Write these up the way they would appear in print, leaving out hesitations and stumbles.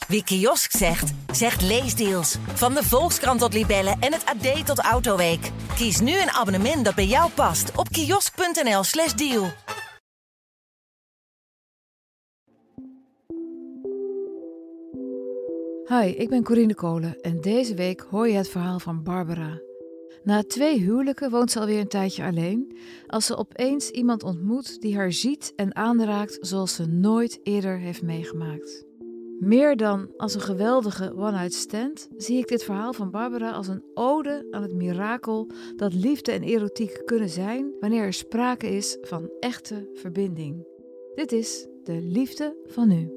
Wie kiosk zegt, zegt leesdeals. Van de Volkskrant tot Libellen en het AD tot Autoweek. Kies nu een abonnement dat bij jou past op kiosk.nl/deal. Hi, ik ben Corine Kolen en deze week hoor je het verhaal van Barbara. Na 2 huwelijken woont ze alweer een tijdje alleen, als ze opeens iemand ontmoet die haar ziet en aanraakt zoals ze nooit eerder heeft meegemaakt. Meer dan als een geweldige one-night stand zie ik dit verhaal van Barbara als een ode aan het mirakel dat liefde en erotiek kunnen zijn wanneer er sprake is van echte verbinding. Dit is de liefde van nu.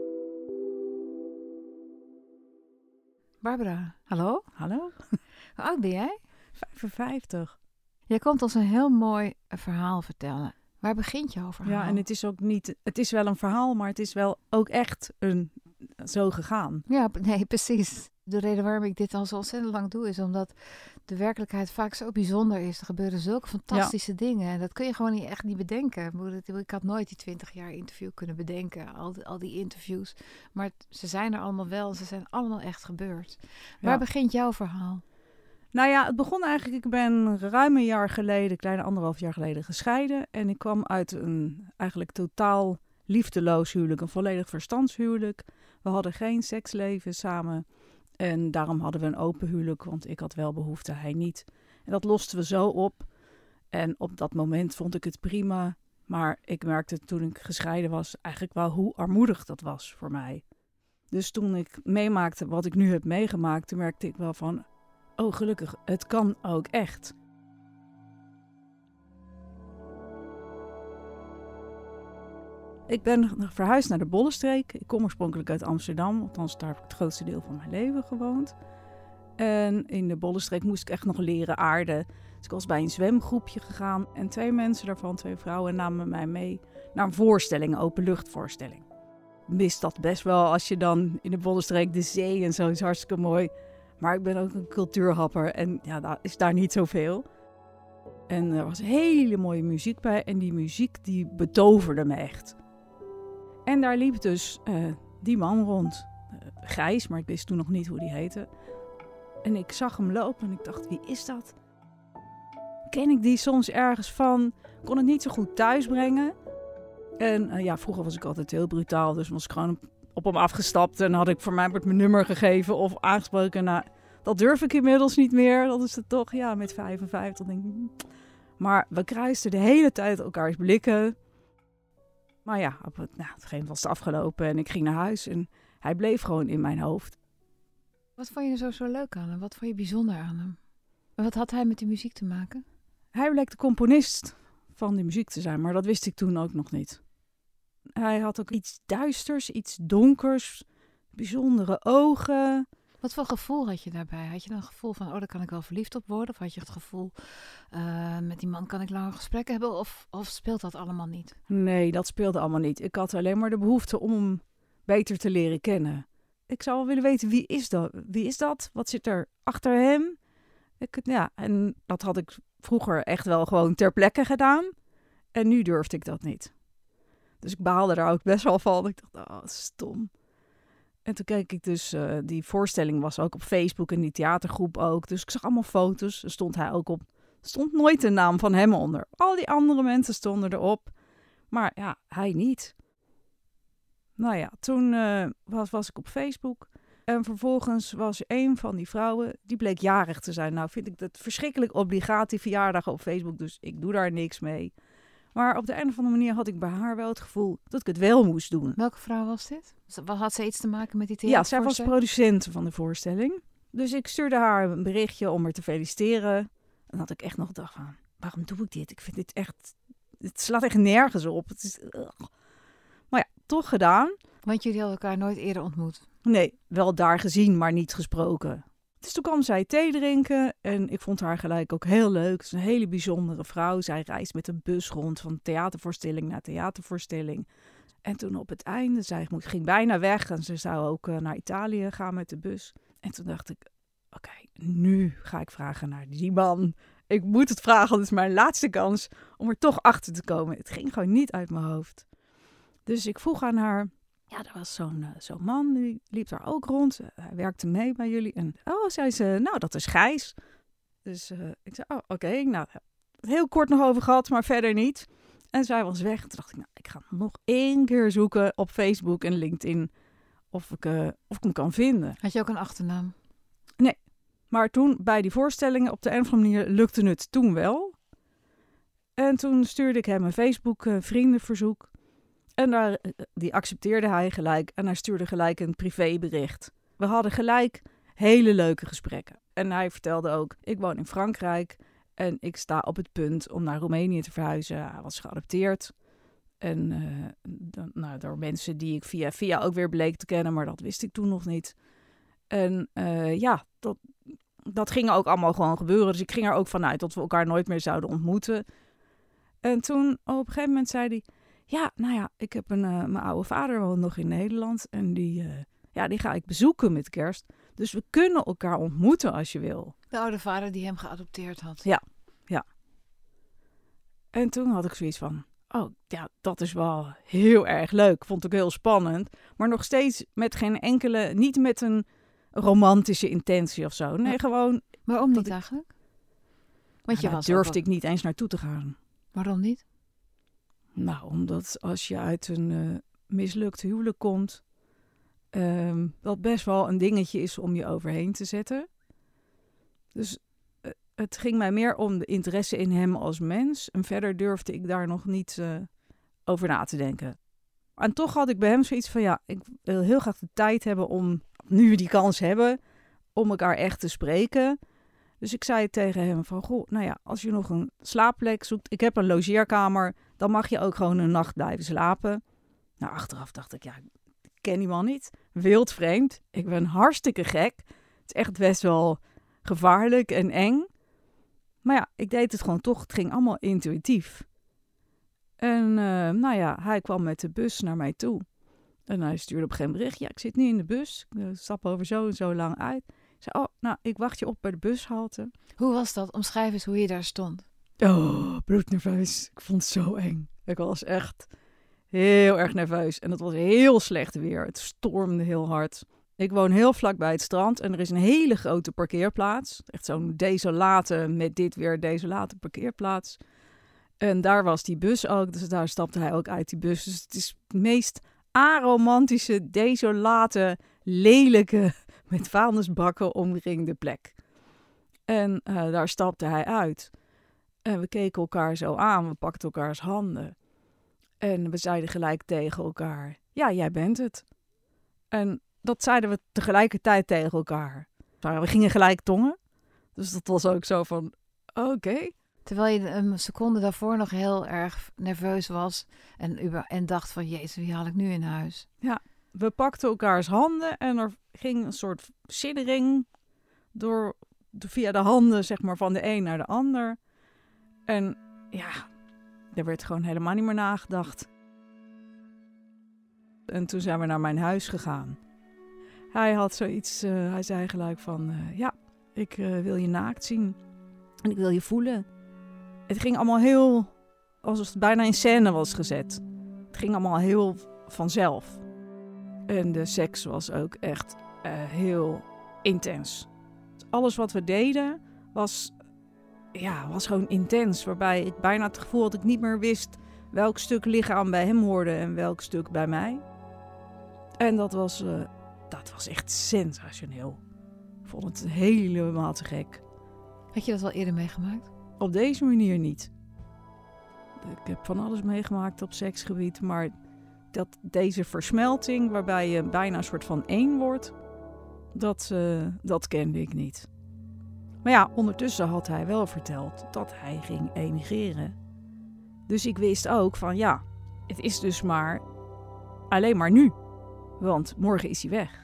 Barbara, hallo? Hallo? Hoe oud ben jij? 55. Jij komt ons een heel mooi verhaal vertellen. Waar begint jouw verhaal? Ja, en het is ook niet... Het is wel een verhaal, maar het is wel ook echt zo gegaan. Ja, nee, precies. De reden waarom ik dit al zo ontzettend lang doe is omdat de werkelijkheid vaak zo bijzonder is. Er gebeuren zulke fantastische dingen en dat kun je gewoon echt niet bedenken. Ik had nooit die 20 jaar interview kunnen bedenken, al die interviews. Maar ze zijn er allemaal wel en ze zijn allemaal echt gebeurd. Waar begint jouw verhaal? Nou ja, het begon eigenlijk... Ik ben ruim een jaar geleden, kleine 1,5 jaar geleden, gescheiden. En ik kwam uit een eigenlijk totaal liefdeloos huwelijk. Een volledig verstandshuwelijk. We hadden geen seksleven samen. En daarom hadden we een open huwelijk, want ik had wel behoefte, hij niet. En dat losten we zo op. En op dat moment vond ik het prima. Maar ik merkte toen ik gescheiden was eigenlijk wel hoe armoedig dat was voor mij. Dus toen ik meemaakte wat ik nu heb meegemaakt, toen merkte ik wel van... Oh, gelukkig, het kan ook echt. Ik ben verhuisd naar de Bollenstreek. Ik kom oorspronkelijk uit Amsterdam, althans daar heb ik het grootste deel van mijn leven gewoond. En in de Bollenstreek moest ik echt nog leren aarden. Dus ik was bij een zwemgroepje gegaan en 2 mensen daarvan, 2 vrouwen, namen mij mee naar een voorstelling, een openluchtvoorstelling. Mist dat best wel als je dan in de Bollenstreek de zee en zo is hartstikke mooi. Maar ik ben ook een cultuurhapper en ja, daar is daar niet zoveel. En er was hele mooie muziek bij en die muziek die betoverde me echt. En daar liep dus die man rond. Gijs, maar ik wist toen nog niet hoe die heette. En ik zag hem lopen en ik dacht, wie is dat? Ken ik die soms ergens van? Kon het niet zo goed thuisbrengen. En vroeger was ik altijd heel brutaal, dus was ik gewoon op hem afgestapt en had ik voor mij mijn nummer gegeven of aangesproken. Nou, dat durf ik inmiddels niet meer. Dat is het toch, ja, met 55 denk ik. Maar we kruisten de hele tijd elkaars blikken. Maar ja, op het gegeven was het afgelopen en ik ging naar huis en hij bleef gewoon in mijn hoofd. Wat vond je er zo leuk aan hem? Wat vond je bijzonder aan hem? En wat had hij met die muziek te maken? Hij bleek de componist van die muziek te zijn, maar dat wist ik toen ook nog niet. Hij had ook iets duisters, iets donkers, bijzondere ogen. Wat voor gevoel had je daarbij? Had je dan een gevoel van, daar kan ik wel verliefd op worden? Of had je het gevoel, met die man kan ik langer gesprekken hebben? Of speelt dat allemaal niet? Nee, dat speelde allemaal niet. Ik had alleen maar de behoefte om hem beter te leren kennen. Ik zou wel willen weten, wie is dat? Wie is dat? Wat zit er achter hem? En dat had ik vroeger echt wel gewoon ter plekke gedaan. En nu durfde ik dat niet. Dus ik baalde daar ook best wel van. Ik dacht, stom. En toen keek ik dus, die voorstelling was ook op Facebook en die theatergroep ook. Dus ik zag allemaal foto's, daar stond hij ook op. Er stond nooit de naam van hem onder. Al die andere mensen stonden erop. Maar ja, hij niet. Nou ja, toen was ik op Facebook. En vervolgens was een van die vrouwen, die bleek jarig te zijn. Nou vind ik dat verschrikkelijk obligaat, die verjaardagen op Facebook. Dus ik doe daar niks mee. Maar op de een of andere manier had ik bij haar wel het gevoel dat ik het wel moest doen. Welke vrouw was dit? Had ze iets te maken met die theatervoorstelling? Ja, zij was producent van de voorstelling. Dus ik stuurde haar een berichtje om haar te feliciteren. En had ik echt nog gedacht van, waarom doe ik dit? Ik vind dit echt, het slaat echt nergens op. Het is, maar ja, toch gedaan. Want jullie hadden elkaar nooit eerder ontmoet? Nee, wel daar gezien, maar niet gesproken. Dus toen kwam zij thee drinken en ik vond haar gelijk ook heel leuk. Het is een hele bijzondere vrouw. Zij reist met een bus rond van theatervoorstelling naar theatervoorstelling. En toen op het einde, zij ging bijna weg en ze zou ook naar Italië gaan met de bus. En toen dacht ik, oké, nu ga ik vragen naar die man. Ik moet het vragen, want het is mijn laatste kans om er toch achter te komen. Het ging gewoon niet uit mijn hoofd. Dus ik vroeg aan haar, ja, er was zo'n man, die liep daar ook rond. Hij werkte mee bij jullie. En zei ze, nou, dat is Gijs. Dus ik zei, oké. Nou, heel kort nog over gehad, maar verder niet. En zij was weg. Toen dacht ik, nou, ik ga nog 1 keer zoeken op Facebook en LinkedIn of ik hem kan vinden. Had je ook een achternaam? Nee, maar toen bij die voorstellingen op de een of andere manier lukte het toen wel. En toen stuurde ik hem een Facebook vriendenverzoek. En die accepteerde hij gelijk. En hij stuurde gelijk een privébericht. We hadden gelijk hele leuke gesprekken. En hij vertelde ook, ik woon in Frankrijk. En ik sta op het punt om naar Roemenië te verhuizen. Hij was geadopteerd. En door mensen die ik via ook weer bleek te kennen. Maar dat wist ik toen nog niet. En dat ging ook allemaal gewoon gebeuren. Dus ik ging er ook vanuit dat we elkaar nooit meer zouden ontmoeten. En toen op een gegeven moment zei hij... ik heb mijn oude vader woont nog in Nederland. En die ga ik bezoeken met kerst. Dus we kunnen elkaar ontmoeten als je wil. De oude vader die hem geadopteerd had. Ja. En toen had ik zoiets van... dat is wel heel erg leuk. Vond ik heel spannend. Maar nog steeds met geen enkele... Niet met een romantische intentie of zo. Nee, gewoon... Waarom niet eigenlijk? Want daar durfde ik niet eens naartoe te gaan. Waarom niet? Nou, omdat als je uit een mislukt huwelijk komt... dat best wel een dingetje is om je overheen te zetten. Dus het ging mij meer om de interesse in hem als mens. En verder durfde ik daar nog niet over na te denken. En toch had ik bij hem zoiets van... ik wil heel graag de tijd hebben om... Nu we die kans hebben... om elkaar echt te spreken. Dus ik zei tegen hem van... als je nog een slaapplek zoekt... Ik heb een logeerkamer... Dan mag je ook gewoon een nacht blijven slapen. Nou, achteraf dacht ik... ik ken die man niet. Wildvreemd. Ik ben hartstikke gek. Het is echt best wel gevaarlijk en eng. Maar ik deed het gewoon toch. Het ging allemaal intuïtief. En hij kwam met de bus naar mij toe. En hij stuurde op een gegeven moment bericht. Ik zit nu in de bus. Ik stap over zo en zo lang uit. Ik zei, ik wacht je op bij de bushalte. Hoe was dat? Omschrijf eens hoe je daar stond. Oh, bloednerveus. Ik vond het zo eng. Ik was echt heel erg nerveus. En het was heel slecht weer. Het stormde heel hard. Ik woon heel vlak bij het strand. En er is een hele grote parkeerplaats. Echt zo'n desolate parkeerplaats. En daar was die bus ook. Dus daar stapte hij ook uit die bus. Dus het is het meest aromantische, desolate, lelijke, met vuilnisbakken omringde plek. En daar stapte hij uit. En we keken elkaar zo aan. We pakten elkaars handen. En we zeiden gelijk tegen elkaar... Ja, jij bent het. En dat zeiden we tegelijkertijd tegen elkaar. We gingen gelijk tongen. Dus dat was ook zo van... Oké. Terwijl je een seconde daarvoor nog heel erg nerveus was. En dacht van... Jezus, wie haal ik nu in huis? Ja, we pakten elkaars handen. En er ging een soort siddering... via de handen, zeg maar, van de een naar de ander... En er werd gewoon helemaal niet meer nagedacht. En toen zijn we naar mijn huis gegaan. Hij had zoiets, hij zei gelijk van... ik wil je naakt zien. En ik wil je voelen. Het ging allemaal heel... alsof het bijna in scène was gezet. Het ging allemaal heel vanzelf. En de seks was ook echt heel intens. Alles wat we deden was gewoon intens. Waarbij ik bijna het gevoel had dat ik niet meer wist welk stuk lichaam bij hem hoorde en welk stuk bij mij. En dat was echt sensationeel. Ik vond het helemaal te gek. Had je dat wel eerder meegemaakt? Op deze manier niet. Ik heb van alles meegemaakt op seksgebied, maar deze versmelting waarbij je bijna een soort van één wordt, dat kende ik niet. Maar ondertussen had hij wel verteld dat hij ging emigreren. Dus ik wist ook van het is dus maar alleen maar nu. Want morgen is hij weg.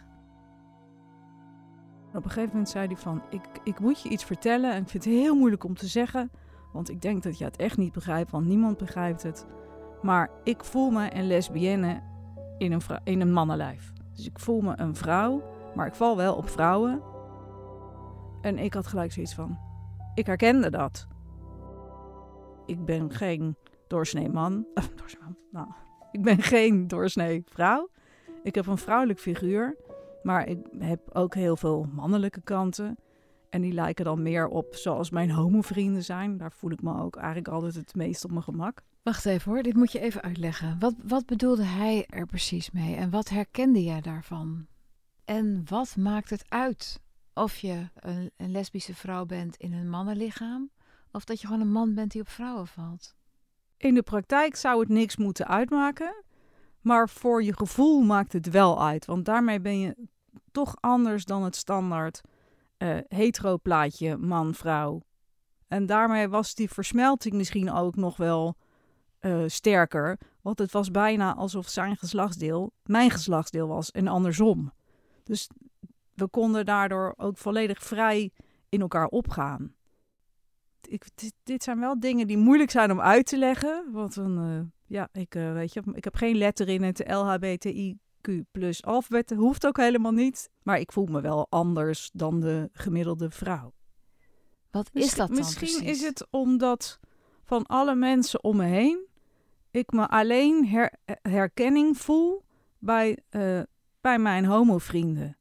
Op een gegeven moment zei hij van, ik moet je iets vertellen en ik vind het heel moeilijk om te zeggen. Want ik denk dat je het echt niet begrijpt, want niemand begrijpt het. Maar ik voel me een lesbienne in een mannenlijf. Dus ik voel me een vrouw, maar ik val wel op vrouwen. En ik had gelijk zoiets van, ik herkende dat. Ik ben geen doorsnee man. Ik ben geen doorsnee vrouw. Ik heb een vrouwelijk figuur, maar ik heb ook heel veel mannelijke kanten. En die lijken dan meer op zoals mijn homovrienden zijn. Daar voel ik me ook eigenlijk altijd het meest op mijn gemak. Wacht even hoor, dit moet je even uitleggen. Wat bedoelde hij er precies mee en wat herkende jij daarvan? En wat maakt het uit of je een lesbische vrouw bent in een mannenlichaam of dat je gewoon een man bent die op vrouwen valt? In de praktijk zou het niks moeten uitmaken, maar voor je gevoel maakt het wel uit. Want daarmee ben je toch anders dan het standaard hetero plaatje man-vrouw. En daarmee was die versmelting misschien ook nog wel sterker. Want het was bijna alsof zijn geslachtsdeel mijn geslachtsdeel was en andersom. Dus we konden daardoor ook volledig vrij in elkaar opgaan. Dit zijn wel dingen die moeilijk zijn om uit te leggen. Want ik heb geen letter in het LHBTIQ+ alfabet. Dat hoeft ook helemaal niet. Maar ik voel me wel anders dan de gemiddelde vrouw. Wat is dat dan Misschien precies? is het omdat van alle mensen om me heen ik me alleen herkenning voel bij mijn homovrienden.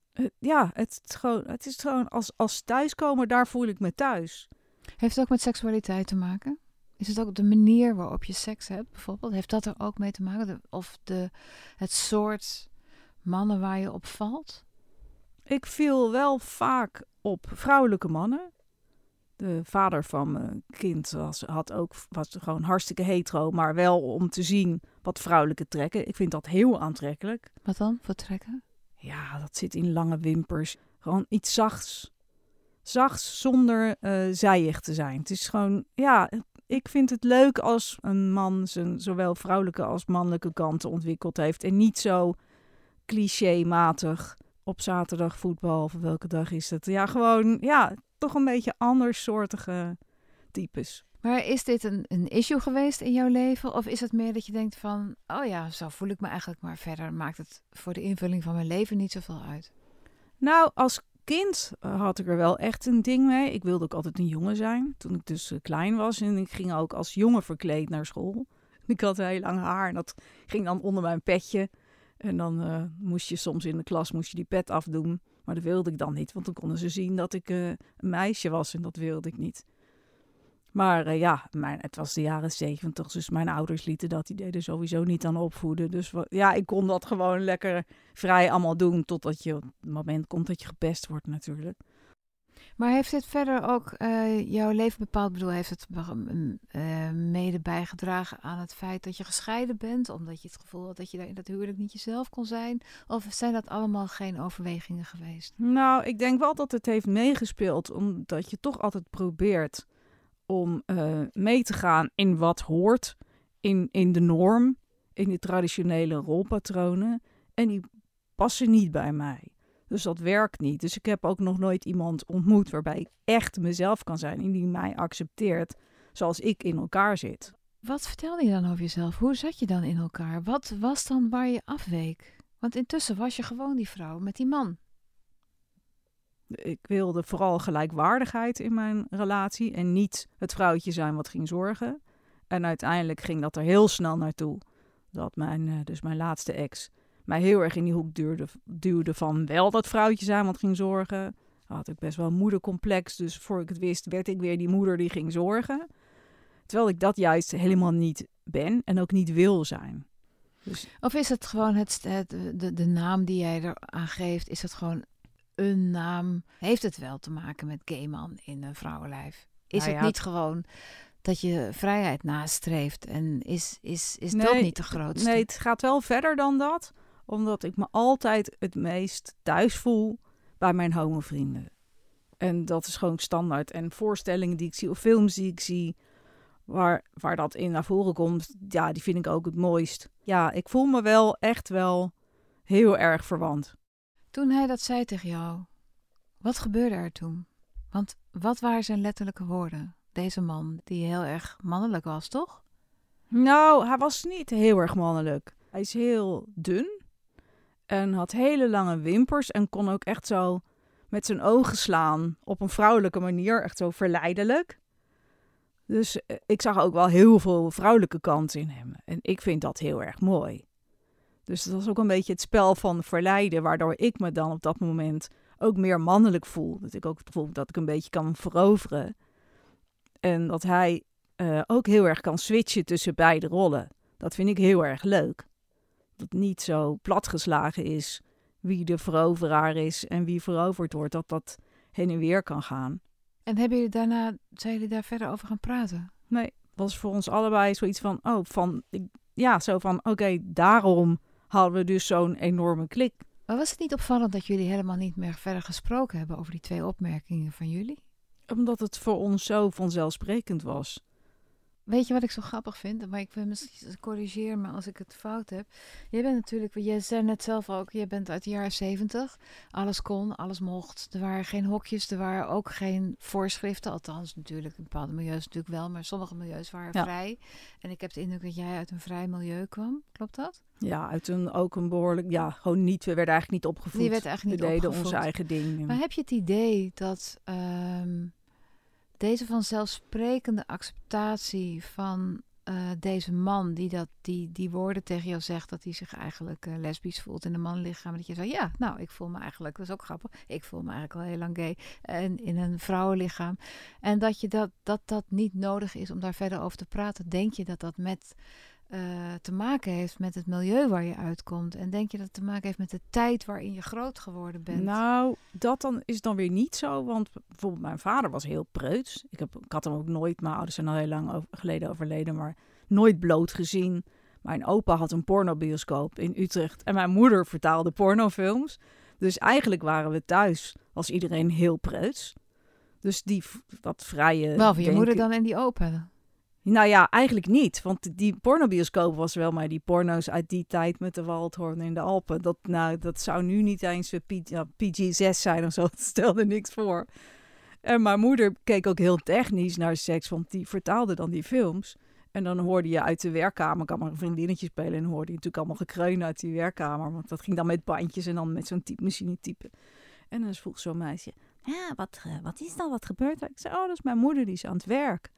Het is gewoon als thuiskomen, daar voel ik me thuis. Heeft het ook met seksualiteit te maken? Is het ook de manier waarop je seks hebt bijvoorbeeld? Heeft dat er ook mee te maken? Het soort mannen waar je op valt? Ik viel wel vaak op vrouwelijke mannen. De vader van mijn kind was gewoon hartstikke hetero, maar wel om te zien wat vrouwelijke trekken. Ik vind dat heel aantrekkelijk. Wat dan voor trekken? Ja, dat zit in lange wimpers. Gewoon iets zachts. Zachts zonder zijig te zijn. Het is gewoon, ja, ik vind het leuk als een man zijn zowel vrouwelijke als mannelijke kanten ontwikkeld heeft. En niet zo clichématig op zaterdag voetbal, of welke dag is het? Ja, gewoon, ja, toch een beetje andersoortige types. Maar is dit een issue geweest in jouw leven? Of is het meer dat je denkt van, oh ja, zo voel ik me eigenlijk, maar verder maakt het voor de invulling van mijn leven niet zoveel uit? Nou, als kind had ik er wel echt een ding mee. Ik wilde ook altijd een jongen zijn, toen ik dus klein was. En ik ging ook als jongen verkleed naar school. Ik had heel lang haar en dat ging dan onder mijn petje. En dan moest je soms in de klas die pet afdoen. Maar dat wilde ik dan niet, want dan konden ze zien dat ik een meisje was en dat wilde ik niet. Maar het was de jaren 70, dus mijn ouders die deden sowieso niet aan opvoeden. Dus ik kon dat gewoon lekker vrij allemaal doen, totdat je op het moment komt dat je gepest wordt natuurlijk. Maar heeft dit verder ook jouw leven bepaald? Ik bedoel, heeft het mede bijgedragen aan het feit dat je gescheiden bent? Omdat je het gevoel had dat je daar in dat huwelijk niet jezelf kon zijn? Of zijn dat allemaal geen overwegingen geweest? Nou, ik denk wel dat het heeft meegespeeld, omdat je toch altijd probeert om mee te gaan in wat hoort, in de norm, in de traditionele rolpatronen. En die passen niet bij mij. Dus dat werkt niet. Dus ik heb ook nog nooit iemand ontmoet waarbij ik echt mezelf kan zijn en die mij accepteert zoals ik in elkaar zit. Wat vertelde je dan over jezelf? Hoe zat je dan in elkaar? Wat was dan waar je afweek? Want intussen was je gewoon die vrouw met die man. Ik wilde vooral gelijkwaardigheid in mijn relatie en niet het vrouwtje zijn wat ging zorgen. En uiteindelijk ging dat er heel snel naartoe. Dat mijn laatste ex mij heel erg in die hoek duwde van wel dat vrouwtje zijn wat ging zorgen. Dan had ik best wel een moedercomplex, dus voor ik het wist werd ik weer die moeder die ging zorgen. Terwijl ik dat juist helemaal niet ben en ook niet wil zijn. Dus... Of is het gewoon de naam die jij er aan geeft, is het gewoon een naam? Heeft het wel te maken met gay man in een vrouwenlijf? Is het niet gewoon dat je vrijheid nastreeft en is dat niet de grootste? Nee, het gaat wel verder dan dat. Omdat ik me altijd het meest thuis voel bij mijn homovrienden. En dat is gewoon standaard. En voorstellingen die ik zie of films die ik zie waar dat in naar voren komt, ja, die vind ik ook het mooist. Ja, ik voel me wel echt wel heel erg verwant. Toen hij dat zei tegen jou, wat gebeurde er toen? Want wat waren zijn letterlijke woorden? Deze man die heel erg mannelijk was, toch? Nou, hij was niet heel erg mannelijk. Hij is heel dun en had hele lange wimpers en kon ook echt zo met zijn ogen slaan op een vrouwelijke manier, echt zo verleidelijk. Dus ik zag ook wel heel veel vrouwelijke kanten in hem. En ik vind dat heel erg mooi. Dus dat was ook een beetje het spel van verleiden, waardoor ik me dan op dat moment ook meer mannelijk voel. Dat ik ook het gevoel heb dat ik een beetje kan veroveren. En dat hij ook heel erg kan switchen tussen beide rollen. Dat vind ik heel erg leuk. Dat het niet zo platgeslagen is wie de veroveraar is en wie veroverd wordt. Dat heen en weer kan gaan. En zijn jullie daar verder over gaan praten? Nee, was voor ons allebei zoiets van, oké, daarom hadden we dus zo'n enorme klik. Maar was het niet opvallend dat jullie helemaal niet meer verder gesproken hebben over die 2 opmerkingen van jullie? Omdat het voor ons zo vanzelfsprekend was. Weet je wat ik zo grappig vind? Maar ik wil misschien corrigeer me als ik het fout heb. Je zei net zelf ook, je bent uit de jaren 70. Alles kon, alles mocht. Er waren geen hokjes, er waren ook geen voorschriften. Althans, natuurlijk, in bepaalde milieus natuurlijk wel. Maar sommige milieus waren vrij. En ik heb de indruk dat jij uit een vrij milieu kwam. Klopt dat? Ja, ook een behoorlijk, gewoon niet, we werden eigenlijk niet opgevoed. Die werd eigenlijk niet opgevoed. We deden onze eigen ding. Maar heb je het idee dat deze vanzelfsprekende acceptatie van deze man die woorden tegen jou zegt dat hij zich eigenlijk lesbisch voelt in een mannenlichaam, dat je zegt, ja, nou, ik voel me eigenlijk, dat is ook grappig, ik voel me eigenlijk al heel lang gay in een vrouwenlichaam. En dat niet nodig is om daar verder over te praten. Denk je dat met te maken heeft met het milieu waar je uitkomt? En denk je dat het te maken heeft met de tijd waarin je groot geworden bent? Nou, dat is dan weer niet zo. Want bijvoorbeeld mijn vader was heel preuts. Ik had hem ook nooit, mijn ouders zijn al heel lang geleden overleden, maar nooit bloot gezien. Mijn opa had een pornobioscoop in Utrecht en mijn moeder vertaalde pornofilms. Dus eigenlijk waren we thuis, was iedereen heel preuts. Dus dat vrije... Behalve je moeder dan en die opa. Nou ja, eigenlijk niet. Want die pornobioscoop was wel, maar die porno's uit die tijd met de Waldhoorn in de Alpen. Dat zou nu niet eens PG-6 zijn of zo. Dat stelde niks voor. En mijn moeder keek ook heel technisch naar seks, want die vertaalde dan die films. En dan hoorde je uit de werkkamer, ik had maar een vriendinnetje spelen, en hoorde je natuurlijk allemaal gekreun uit die werkkamer. Want dat ging dan met bandjes en dan met zo'n typemachine typen. En dan vroeg zo'n meisje, ja, wat is dan, wat gebeurt er? Ik zei, dat is mijn moeder, die is aan het werk.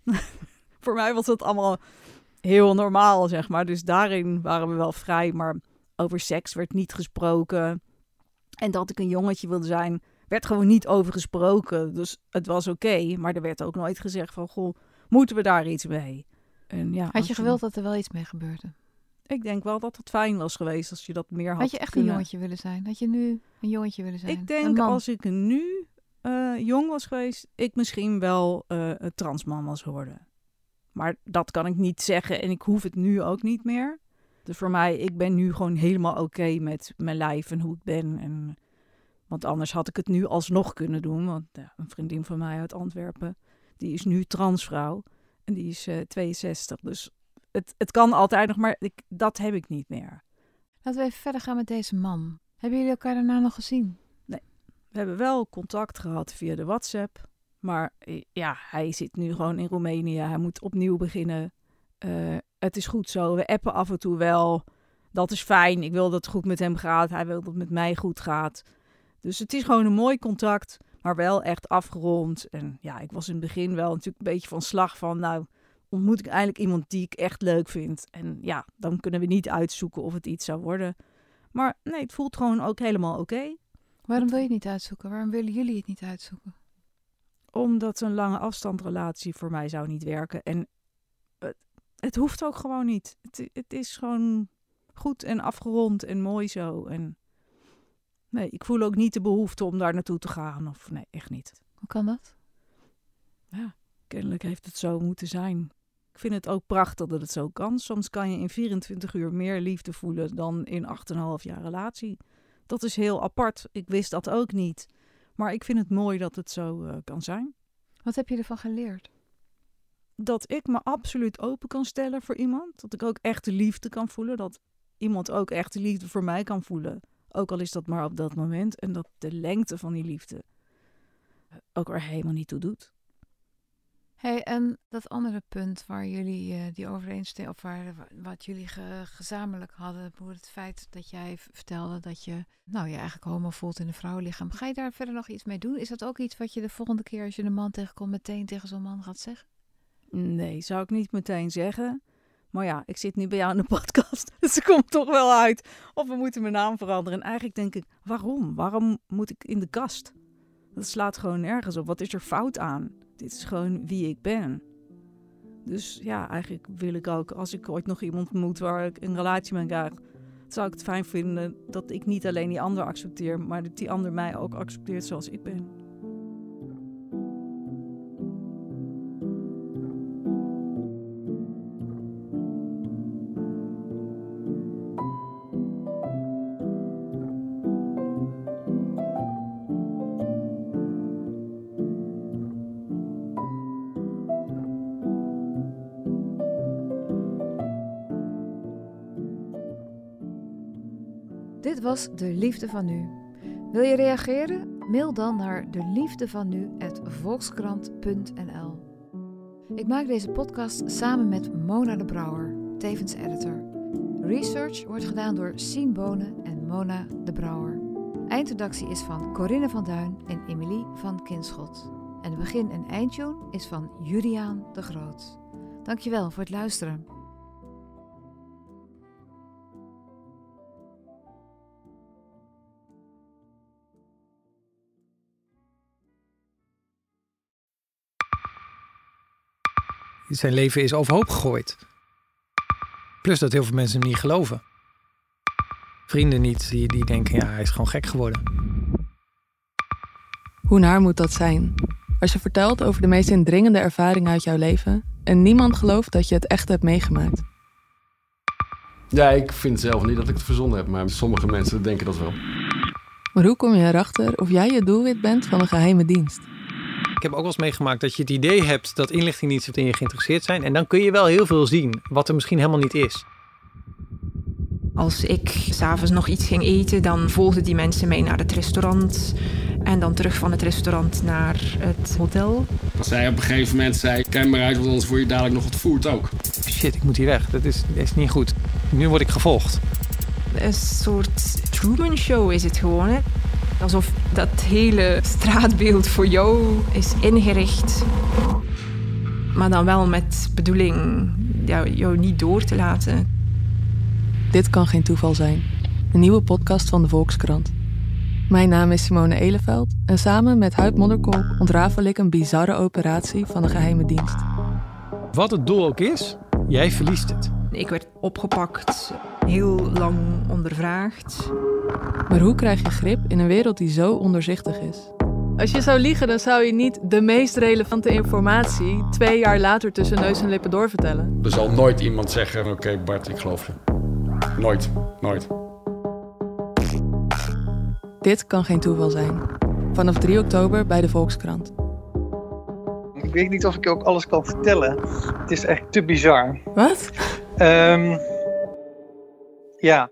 Voor mij was dat allemaal heel normaal, zeg maar. Dus daarin waren we wel vrij, maar over seks werd niet gesproken. En dat ik een jongetje wilde zijn, werd gewoon niet over gesproken. Dus het was oké, maar er werd ook nooit gezegd van, goh, moeten we daar iets mee? En ja, had je gewild dat er wel iets mee gebeurde? Ik denk wel dat het fijn was geweest als je dat meer had. Had je echt een jongetje willen zijn? Had je nu een jongetje willen zijn? Ik denk als ik nu jong was geweest, ik misschien wel een transman was geworden. Maar dat kan ik niet zeggen en ik hoef het nu ook niet meer. Dus voor mij, ik ben nu gewoon helemaal oké met mijn lijf en hoe ik ben. Want anders had ik het nu alsnog kunnen doen. Want een vriendin van mij uit Antwerpen, die is nu transvrouw. En die is 62. Dus het kan altijd nog, maar dat heb ik niet meer. Laten we even verder gaan met deze man. Hebben jullie elkaar daarna nog gezien? Nee, we hebben wel contact gehad via de WhatsApp. Maar ja, hij zit nu gewoon in Roemenië. Hij moet opnieuw beginnen. Het is goed zo. We appen af en toe wel. Dat is fijn. Ik wil dat het goed met hem gaat. Hij wil dat het met mij goed gaat. Dus het is gewoon een mooi contact. Maar wel echt afgerond. En ja, ik was in het begin wel natuurlijk een beetje van slag van, nou, ontmoet ik eindelijk iemand die ik echt leuk vind. En ja, dan kunnen we niet uitzoeken of het iets zou worden. Maar nee, het voelt gewoon ook helemaal oké. Waarom wil je het niet uitzoeken? Waarom willen jullie het niet uitzoeken? Omdat een lange afstandrelatie voor mij zou niet werken. En het hoeft ook gewoon niet. Het is gewoon goed en afgerond en mooi zo. En nee, ik voel ook niet de behoefte om daar naartoe te gaan. Of nee, echt niet. Hoe kan dat? Ja, kennelijk heeft het zo moeten zijn. Ik vind het ook prachtig dat het zo kan. Soms kan je in 24 uur meer liefde voelen dan in 8,5 jaar relatie. Dat is heel apart. Ik wist dat ook niet. Maar ik vind het mooi dat het zo kan zijn. Wat heb je ervan geleerd? Dat ik me absoluut open kan stellen voor iemand. Dat ik ook echte liefde kan voelen. Dat iemand ook echte liefde voor mij kan voelen. Ook al is dat maar op dat moment. En dat de lengte van die liefde ook er helemaal niet toe doet. Hey, en dat andere punt waar jullie die overeenstemming, of wat jullie gezamenlijk hadden, het feit dat jij vertelde dat je je eigenlijk homo voelt in een vrouwenlichaam. Ga je daar verder nog iets mee doen? Is dat ook iets wat je de volgende keer als je een man tegenkomt meteen tegen zo'n man gaat zeggen? Nee, zou ik niet meteen zeggen. Maar ja, ik zit nu bij jou in de podcast. Dus er komt toch wel uit. Of we moeten mijn naam veranderen. En eigenlijk denk ik, waarom? Waarom moet ik in de kast? Dat slaat gewoon nergens op. Wat is er fout aan? Dit is gewoon wie ik ben. Dus ja, eigenlijk wil ik ook, als ik ooit nog iemand ontmoet waar ik een relatie mee krijg, zou ik het fijn vinden dat ik niet alleen die ander accepteer, maar dat die ander mij ook accepteert zoals ik ben. Dit was De Liefde van Nu. Wil je reageren? Mail dan naar deliefdevanu@volkskrant.nl. Ik maak deze podcast samen met Mona de Brouwer, tevens editor. Research wordt gedaan door Sien Bonen en Mona de Brouwer. Eindredactie is van Corinne van Duin en Emilie van Kinschot. En de begin- en eindtune is van Juliaan de Groot. Dankjewel voor het luisteren. Zijn leven is overhoop gegooid. Plus dat heel veel mensen hem niet geloven. Vrienden niet, die denken, ja, hij is gewoon gek geworden. Hoe naar moet dat zijn? Als je vertelt over de meest indringende ervaringen uit jouw leven en niemand gelooft dat je het echt hebt meegemaakt. Ja, ik vind zelf niet dat ik het verzonnen heb, maar sommige mensen denken dat wel. Maar hoe kom je erachter of jij het doelwit bent van een geheime dienst? Ik heb ook wel eens meegemaakt dat je het idee hebt dat inlichtingendiensten in je geïnteresseerd zijn. En dan kun je wel heel veel zien, wat er misschien helemaal niet is. Als ik 's avonds nog iets ging eten, dan volgden die mensen mij naar het restaurant. En dan terug van het restaurant naar het hotel. Als zij op een gegeven moment zei, kijk maar uit, want anders word je dadelijk nog ontvoerd ook. Shit, ik moet hier weg. Dat is niet goed. Nu word ik gevolgd. Een soort Truman Show is het gewoon, hè? Alsof dat hele straatbeeld voor jou is ingericht. Maar dan wel met bedoeling jou niet door te laten. Dit kan geen toeval zijn. Een nieuwe podcast van de Volkskrant. Mijn naam is Simone Eleveld en samen met Huib Modderkolk ontrafel ik een bizarre operatie van de geheime dienst. Wat het doel ook is, jij verliest het. Ik werd opgepakt, heel lang ondervraagd. Maar hoe krijg je grip in een wereld die zo onderzichtig is? Als je zou liegen, dan zou je niet de meest relevante informatie 2 jaar later tussen neus en lippen doorvertellen. Er zal nooit iemand zeggen, oké, Bart, ik geloof je. Nooit, nooit. Dit kan geen toeval zijn. Vanaf 3 oktober bij de Volkskrant. Ik weet niet of ik je ook alles kan vertellen. Het is echt te bizar. Wat? Ja.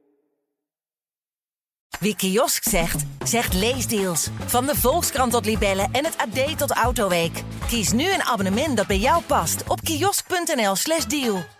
Wie kiosk zegt, zegt leesdeals. Van de Volkskrant tot Libellen en het AD tot Autoweek. Kies nu een abonnement dat bij jou past op kiosk.nl/deal.